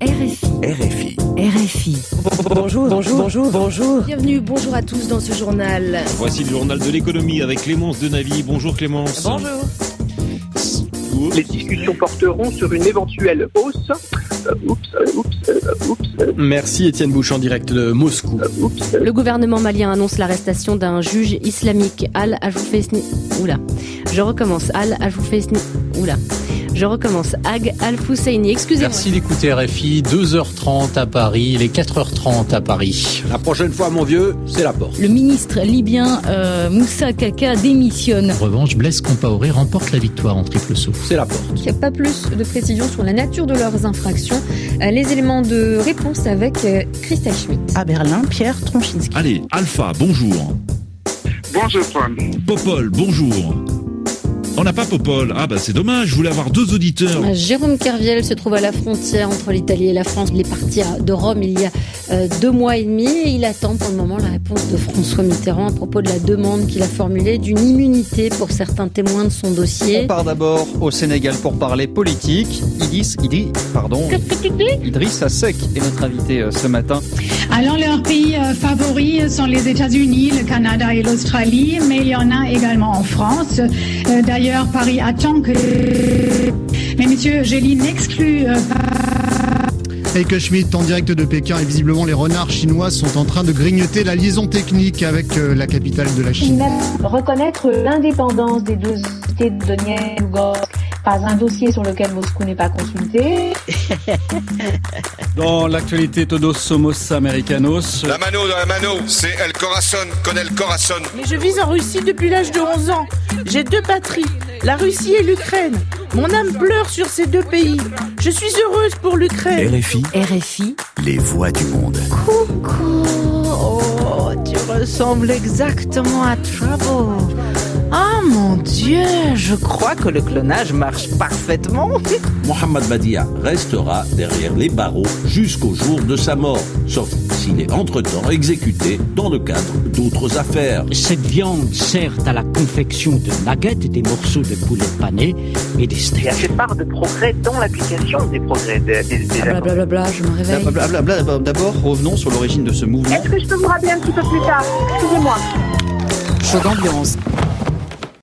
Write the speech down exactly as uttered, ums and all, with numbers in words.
R F I. R F I. R F I. Bonjour, bonjour, bonjour, bonjour. Bienvenue, bonjour à tous dans ce journal. Voici le journal de l'économie avec Clémence Denavy. Bonjour Clémence. Bonjour. Les discussions porteront sur une éventuelle hausse. Euh, oups, euh, oups, euh, oups. Euh, Merci Étienne Bouche en direct de Moscou. euh, oups. Le gouvernement malien annonce l'arrestation d'un juge islamique, Al Ajoufesni. Oula. Je recommence. Al Ajoufesni. Oula. Je recommence. Ag Al-Fousseini. Excusez-moi. Merci d'écouter R F I. deux heures trente à Paris, il est quatre heures trente à Paris. La prochaine fois, mon vieux, c'est la porte. Le ministre libyen euh, Moussa Kaka démissionne. En revanche, Blaise Compaoré remporte la victoire en triple saut. C'est la porte. Il n'y a pas plus de précision sur la nature de leurs infractions. Euh, les éléments de réponse avec euh, Christelle Schmitt. À Berlin, Pierre Tronchinski. Allez, Alpha, bonjour. Bonjour, Paul. Popol, bonjour. On n'a pas Popol. Ah bah c'est dommage, je voulais avoir deux auditeurs. Jérôme Kerviel se trouve à la frontière entre l'Italie et la France. Il est parti de Rome il y a euh, deux mois et demi et il attend pour le moment la réponse de François Mitterrand à propos de la demande qu'il a formulée d'une immunité pour certains témoins de son dossier. On part d'abord au Sénégal pour parler politique. Idriss, Idriss, pardon. Qu'est-ce que tu dis ? Idrissa Seck est notre invité euh, ce matin. Alors, leurs pays euh, favoris sont les États-Unis, le Canada et l'Australie, mais il y en a également en France. Euh, d'ailleurs, Paris attend que... Mais monsieur Gély n'exclut euh, pas... Heike Schmidt en direct de Pékin et visiblement les renards chinois sont en train de grignoter la liaison technique avec euh, la capitale de la Chine. Reconnaître l'indépendance des deux cités de Donetsk et Lugansk, pas un dossier sur lequel Moscou n'est pas consulté. Dans l'actualité, todos somos americanos. La mano dans la mano, c'est El Corazon, con El Corazon. Mais je vis en Russie depuis l'âge de onze ans. J'ai deux patries, la Russie et l'Ukraine. Mon âme pleure sur ces deux pays. Je suis heureuse pour l'Ukraine. R F I. R F I. Les voix du monde. Coucou. Oh, tu ressembles exactement à Trouble. Ah mon Dieu, je crois que le clonage marche parfaitement. Mohamed Badia restera derrière les barreaux jusqu'au jour de sa mort, sauf s'il est entre-temps exécuté dans le cadre d'autres affaires. Cette viande sert à la confection de nuggets, des morceaux de poulet pané et des steaks. Il y a cette part de progrès dans l'application des progrès des, des, des Blablabla, bla, bla, bla, je me réveille. Blablabla, bla, d'abord, revenons sur l'origine de ce mouvement. Est-ce que je peux vous rappeler un petit peu plus tard ? Excusez-moi. Chaud d'ambiance.